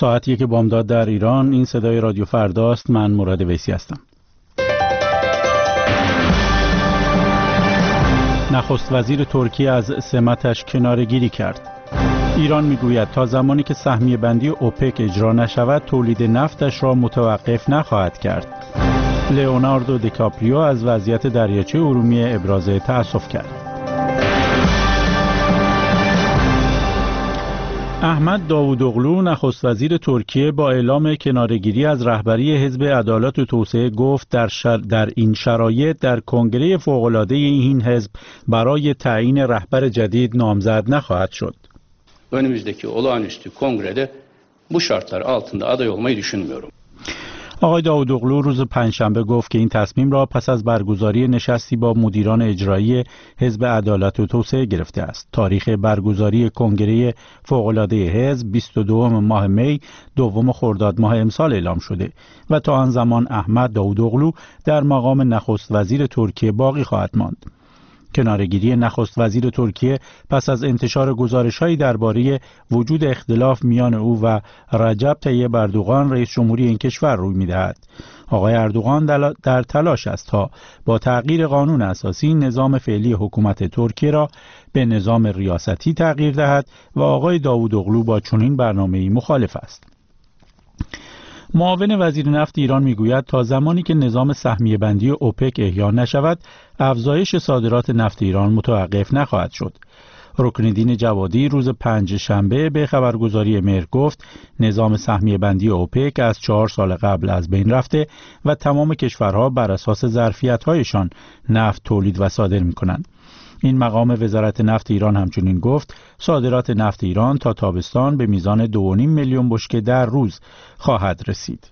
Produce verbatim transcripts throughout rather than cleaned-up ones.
ساعت یک بامداد در ایران. این صدای رادیو فرداست. من مراد ویسی هستم. نخست وزیر ترکیه از سمتش کناره‌گیری کرد. ایران میگوید تا زمانی که سهمیه بندی اوپک اجرا نشود تولید نفتش را متوقف نخواهد کرد. لئوناردو دیکاپریو از وضعیت دریاچه ارومیه ابراز تأسف کرد. احمد داوودوغلو نخست وزیر ترکیه با اعلام کناره‌گیری از رهبری حزب عدالت و توسعه گفت در, شر... در این شرایط در کنگره فوق‌العاده این حزب برای تعیین رهبر جدید نامزد نخواهد شد. Önümüzdeki olağanüstü kongrede bu şartlar altında aday olmayı düşünmüyorum. آقای داوودوغلو روز پنجشنبه گفت که این تصمیم را پس از برگزاری نشستی با مدیران اجرایی حزب عدالت و توسعه گرفته است. تاریخ برگزاری کنگره فوق‌العاده حزب بیست و دوم ماه می دوم خرداد ماه امسال اعلام شده و تا آن زمان احمد داوودوغلو در مقام نخست وزیر ترکیه باقی خواهد ماند. کناره‌گیری نخست وزیر ترکیه پس از انتشار گزارش‌هایی درباره وجود اختلاف میان او و رجب طیب اردوغان رئیس جمهوری این کشور روی می‌دهد. آقای اردوغان در تلاش است تا با تغییر قانون اساسی نظام فعلی حکومت ترکیه را به نظام ریاستی تغییر دهد و آقای داوودوغلو با چنین برنامه‌ای مخالف است. معاون وزیر نفت ایران میگوید تا زمانی که نظام سهمیه بندی اوپک احیا نشود افزایش صادرات نفت ایران متوقف نخواهد شد. رکنالدین جوادی روز پنج شنبه به خبرگزاری مهر گفت نظام سهمیه بندی اوپک از چهار سال قبل از بین رفته و تمام کشورها بر اساس ظرفیت‌هایشان نفت تولید و صادر می‌کنند. این مقام وزارت نفت ایران همچنین گفت صادرات نفت ایران تا تابستان به میزان دو و نیم میلیون بشکه در روز خواهد رسید.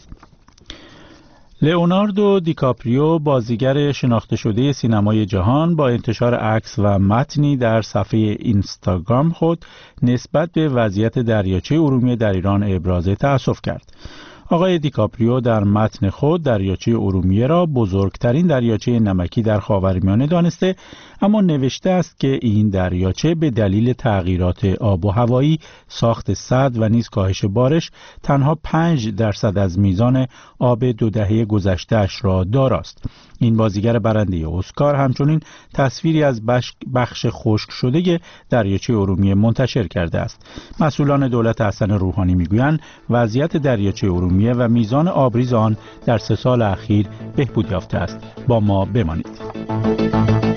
لئوناردو دیکاپریو بازیگر شناخته شده سینمای جهان با انتشار عکس و متنی در صفحه اینستاگرام خود نسبت به وضعیت دریاچه ارومیه در ایران ابراز تأسف کرد. آقای دیکاپریو در متن خود دریاچه ارومیه را بزرگترین دریاچه نمکی در خاورمیانه دانسته، اما نوشته است که این دریاچه به دلیل تغییرات آب و هوایی، ساخت سد و نیز کاهش بارش تنها پنج درصد از میزان آب دو دهه گذشته‌اش را داراست. این بازیگر برنده اسکار همچنین تصویری از بخش خشک شده دریاچه ارومیه منتشر کرده است. مسئولان دولت حسن روحانی میگویند وضعیت دریاچه ارومیه و میزان آبریز آن در سه سال اخیر بهبود یافته است. با ما بمانید.